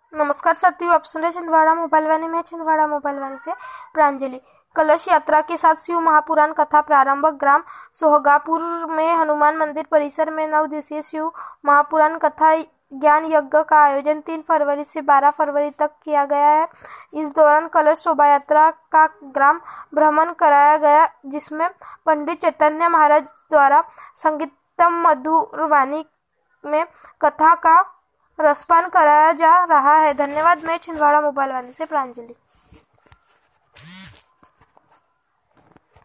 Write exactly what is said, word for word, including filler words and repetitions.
नमस्कार साथियों, आप सुन रहे छिंदवाड़ा मोबाइल वाणी में छिंदवाड़ा मोबाइल वाणी से प्रांजलि। कलश यात्रा के साथ शिव महापुराण कथा प्रारंभ। ग्राम सोहगापुर में हनुमान मंदिर परिसर में नौ दिवसीय शिव महापुराण कथा ज्ञान यज्ञ का आयोजन तीन फरवरी से बारह फरवरी तक किया गया है। इस दौरान कलश शोभा यात्रा का ग्राम भ्रमण कराया गया, जिसमें पंडित चैतन्य महाराज द्वारा संगीतम मधुर वाणी में कथा का रसपान कराया जा रहा है। धन्यवाद। मैं छिंदवाड़ा मोबाइल वाणी से प्रांजलि।